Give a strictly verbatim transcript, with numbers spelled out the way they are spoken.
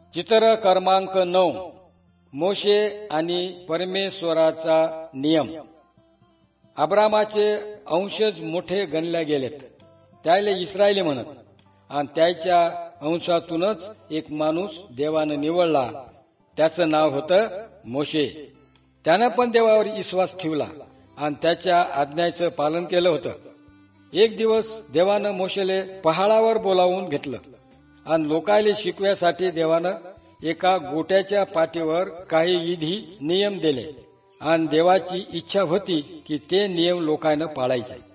चित्र क्रमांक नऊ, मोशे आणि परमेश्वराचा नियम. अब्रामाचे अंशज मोठे गणल्या गेलेत, त्याले इस्रायली म्हणत, आणि त्याच्या अंशातूनच एक माणूस देवानं निवडला, त्याचं नाव होतं मोशे. त्यानं पण देवावर विश्वास ठेवला आणि त्याच्या आज्ञाचं पालन केलं होतं. एक दिवस देवानं मोशेले पहाडावर बोलावून घेतलं आणि लोकायले शिकव्यासाठी देवानं एका गोट्याच्या पाठीवर काही विधी नियम दिले आणि देवाची इच्छा होती की ते नियम लोकांना पाळायचे.